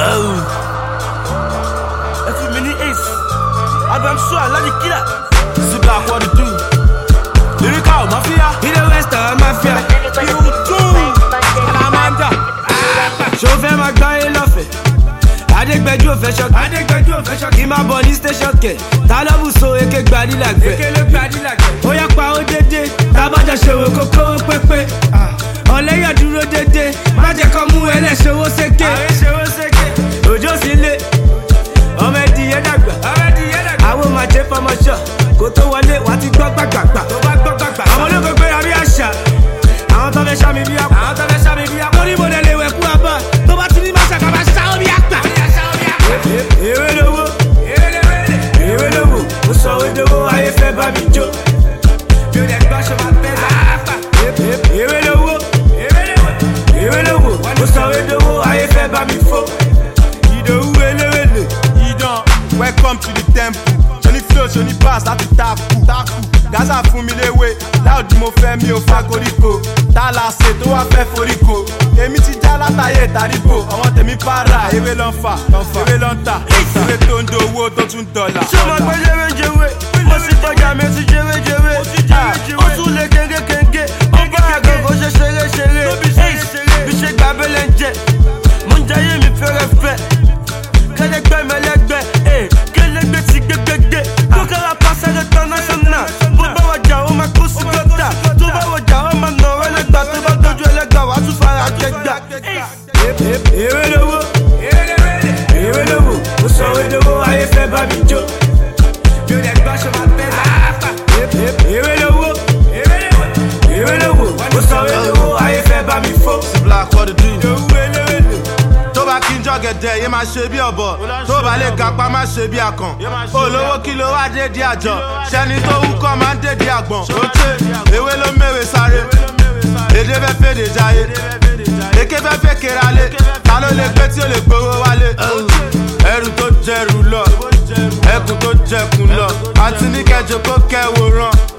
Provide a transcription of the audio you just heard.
Every mini ace. I'm sure I love the killer. See black what it do. Lyrical mafia. In the west of mafia. You too. Alamanda. Show them a guy in love. Adégbéjú ò fẹ́ ṣọ́ọ̀kì. Kí máa bọ̀ ní station kẹ̀. Ta ló bù so eke gbadí làgbẹ̀. Ó yá pa ó dédé. Tábàjọ́ ṣòwò kókó pépé. Ọ̀lẹ́yà dúró dédé. Má jẹ́ kó mú ẹlẹ́ṣowó sékè. Òjò sílé. Ọmọ ẹdìyẹ dàgbà. Àwọn máa jẹ́ fọmọṣọ́. Kó tó wọlé wá ti gbọ́ gbàgbàgbà. Àwọn ológun gbéra bí àṣà. Àwọn tó fẹ́ ṣá mi bí àpò. Mo ní mo lè lè wẹ̀ kú àbá. Tó bá ti ní máa ṣàkàbà ṣá omi àpà. Ewé lówó, mo sọ òdòwó, ayé fẹ́ bá mi jó. Mi ò lè gbọ́ ṣe máa bẹ́ bá. Ewé lówó, mo sọ òdòwó, ayé fẹ́ bá mi fò. Ìdòwú eléwèlè. Idan, welcome to the temple. Ṣoni flow, ṣoni pass láti taku. Gaza fún mi léwé, láòdì mo fẹ́ mi ò fa koríko. Tálàsè tó wá fẹ́ foríko. Èmi ti já látàyè ìtàríbò. Àwọn tèmi para, ewé ló ń fà, ewé ló ń tà. Ewé tó ń do owó tó tún dọ́là. Ṣé o máa gbé jẹ́wéjẹ́wé? Mo sì tọ́jà mi ti jẹ́wéjẹ́wé. Ó tún lé kéńkékéńké. Ó bá àgọ́gọ́ ṣe ṣeré. Bí ṣe gbà bẹ́lẹ̀ ń jẹ. Mo ń jayé mi fẹ́rẹ́fẹ́. Kẹ́lẹ́gbẹ́ mẹ́lẹ́gbẹ́. Kẹ́lẹ́gbẹ́ ti gbégbégbé. Kókàrà pàṣẹ international. Bó bá wọjà ó máa kó sí gọ́tà. Tó bá wọjà ó máa nà ọ́ ẹlẹ́gbà. Tó bá dojú ẹlẹ́gbà wàá tún fara kẹgbà. Ewé lówó, mo sọ òdòwó, ayé fẹ́ bá mi jó. Mi ò lè gbọ́ ṣe máa bẹ́ bá. Ewé lówó, mo sọ òdòwó, ayé fẹ́ bá mi fò. See black what it do. Ìdòwú eléwèlè. Tó bá kí n jọ̀gẹ̀dẹ̀ yé máa ṣe bí ọ̀bọ̀. Tó bá lè gapá má ṣe bí akàn. Olówó kí ló wá dédé àjọ. Ṣẹ́ni tó wúkọ́ máa ń dédé àgbọ̀n. Oche, ewé ló mèwé sáré. Èdè fẹ́ fèdè jayé. Èké fẹ́ fẹ́ kéralé. Ta ló lè gbé tí ó lè gbowó wálé? Ẹrù tó jẹrù lọ. Ẹkùn tó jẹkùn lọ. Àti ní kẹjọ kó kẹwòrán.